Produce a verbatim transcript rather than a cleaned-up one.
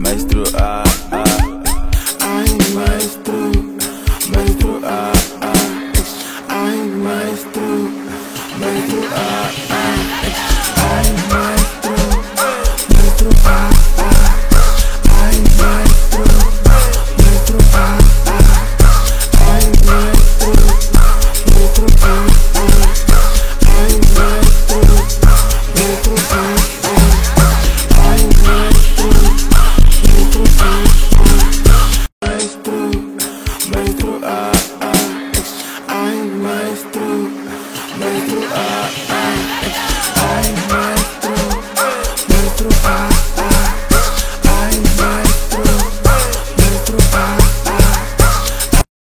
maestro, ah, ah. Ay, maestro, maestro, ah, ah. Ay, maestro, maestro, ah, ah. Ay, maestro, maestro, ah, ah. Ay, maestro, maestro, ah, ah. Ay, maestro, maestro, ah, ah. Ay, maestro, maestro, ah, ah. Ay, maestro, maestro, ah, ah. Maestro, maestro, ah, ah. Ay, maestro, maestro, ah, ah.